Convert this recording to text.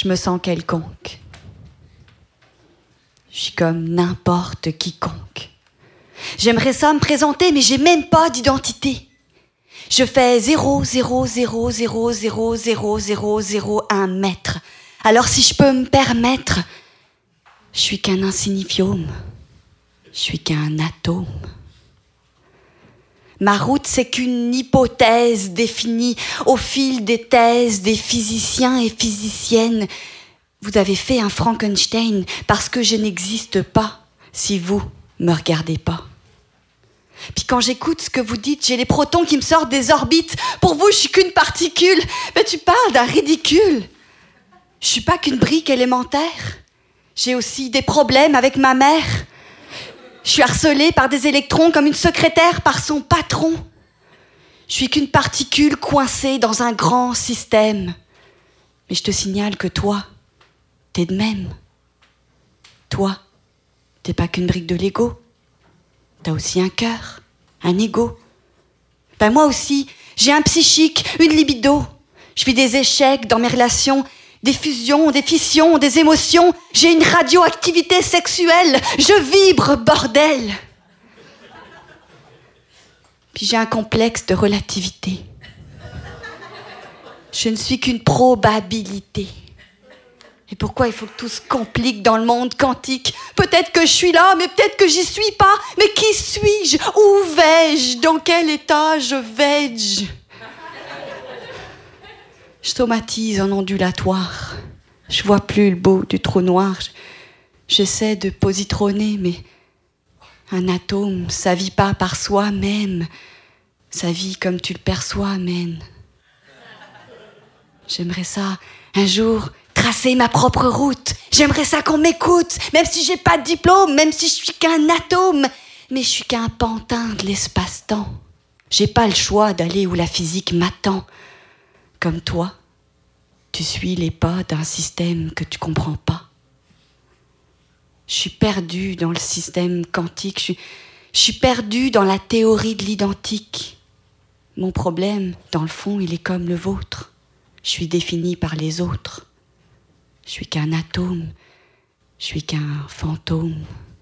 Je me sens quelconque. Je suis comme n'importe quiconque. J'aimerais ça me présenter, mais j'ai même pas d'identité. Je fais 0,000000001 mètre. Alors si je peux me permettre, je suis qu'un insignifium. Je suis qu'un atome. Ma route, c'est qu'une hypothèse définie au fil des thèses des physiciens et physiciennes. Vous avez fait un Frankenstein parce que je n'existe pas si vous me regardez pas. Puis quand j'écoute ce que vous dites, j'ai les protons qui me sortent des orbites. Pour vous, je suis qu'une particule. Mais tu parles d'un ridicule. Je suis pas qu'une brique élémentaire. J'ai aussi des problèmes avec ma mère. Je suis harcelée par des électrons comme une secrétaire par son patron. Je suis qu'une particule coincée dans un grand système. Mais je te signale que toi, t'es de même. Toi, t'es pas qu'une brique de Lego. T'as aussi un cœur, un ego. Ben moi aussi, j'ai un psychique, une libido. Je vis des échecs dans mes relations, des fusions, des fissions, des émotions. J'ai une radioactivité sexuelle. Je vibre, bordel. Puis j'ai un complexe de relativité. Je ne suis qu'une probabilité. Et pourquoi il faut que tout se complique dans le monde quantique? Peut-être que je suis là, mais peut-être que j'y suis pas. Mais qui suis-je? Où vais-je? Dans quel état je vais-je? Je somatise en ondulatoire. Je vois plus le beau du trou noir. J'essaie de positroner, mais un atome, ça vit pas par soi-même. Ça vit comme tu le perçois, man. J'aimerais ça, un jour, tracer ma propre route. J'aimerais ça qu'on m'écoute, même si j'ai pas de diplôme, même si je suis qu'un atome. Mais je suis qu'un pantin de l'espace-temps. J'ai pas le choix d'aller où la physique m'attend. Comme toi, tu suis les pas d'un système que tu comprends pas. Je suis perdue dans le système quantique. Je suis perdue dans la théorie de l'identique. Mon problème, dans le fond, il est comme le vôtre. Je suis définie par les autres. Je suis qu'un atome. Je suis qu'un fantôme.